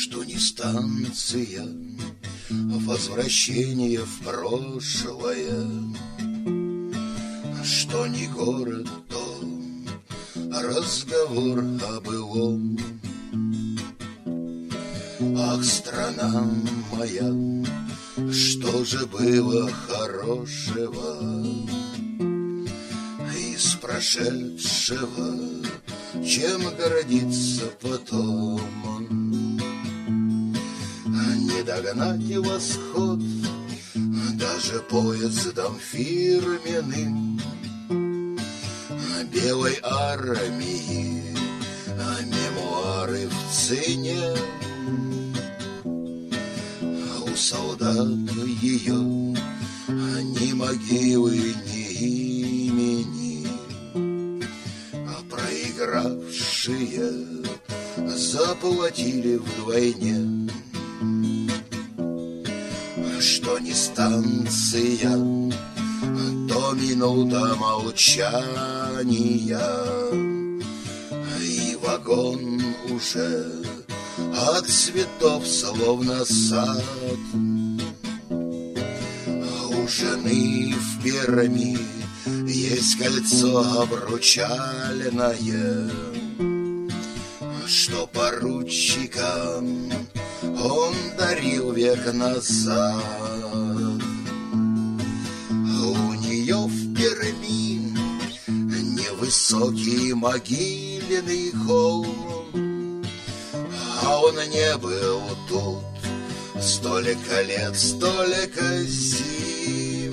что не станция возвращение в прошлое, что не город, то разговор о былом. Ах, страна моя, что же было хорошего из прошедшего, чем гордиться потом? Не догнать восход даже поездом фирменным белой армии, мемуары в цене. У солдат ее ни могилы, ни имени, а проигравшие заплатили вдвойне. Что не станция, то минута молчания, и вагон уже от цветов словно сад. У жены в Перми есть кольцо обручальное, что поручикам он дарил век назад. У нее в Перми невысокий могильный холм, а он не был тут столько лет, столько зим.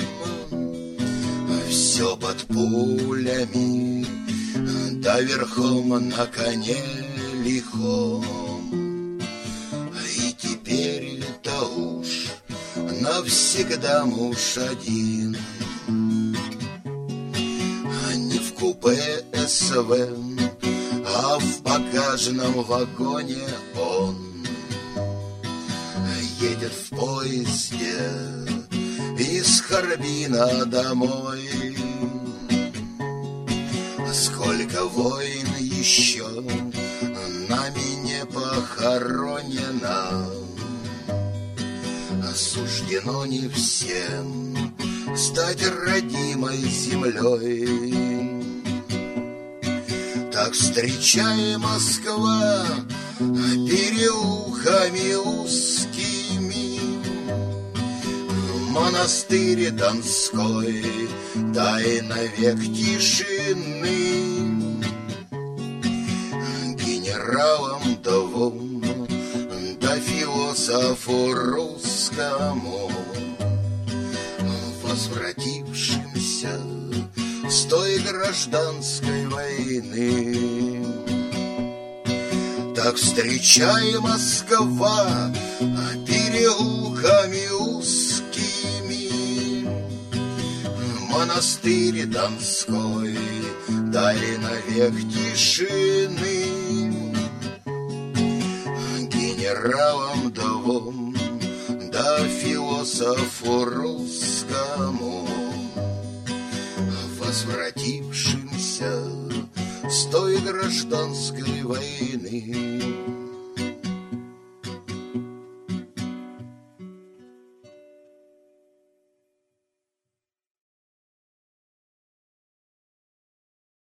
Все под пулями, да верхом на коне лихом. И теперь-то уж навсегда муж один, не в купе СВ, а в багажном вагоне он едет в поезде из Харбина домой. Сколько войн еще нами не похоронено, суждено не всем стать родимой землей. Так встречай, Москва, переулками узкими, монастырь Донской, дай навек тишины. Генералам двум, да философу русскому, возвратившимся с той гражданской войны. Так встречай, Москва, переулками узкими, монастырь Донской, дай навек тишины. Генералам двум, да философу русскому, возвратившимся с той гражданской войны.